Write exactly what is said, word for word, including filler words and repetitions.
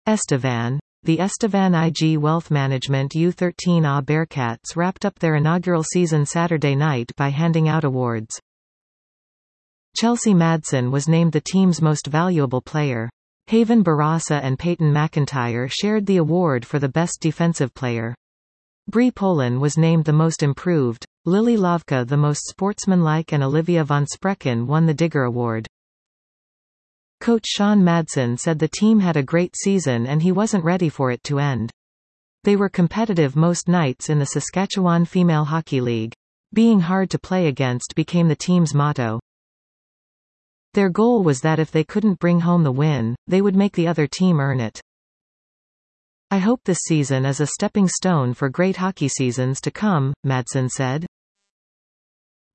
Estevan. The Estevan I G Wealth Management U thirteen A Bearcats wrapped up their inaugural season Saturday night by handing out awards. Chelsea Madsen was named the team's most valuable player. Haven Barasa and Peyton McIntyre shared the award for the best defensive player. Brie Polin was named the most improved, Lily Lavka the most sportsmanlike, and Olivia von Sprecken won the Digger Award. Coach Sean Madsen said the team had a great season and he wasn't ready for it to end. They were competitive most nights in the Saskatchewan Female Hockey League. Being hard to play against became the team's motto. Their goal was that if they couldn't bring home the win, they would make the other team earn it. I hope this season is a stepping stone for great hockey seasons to come, Madsen said.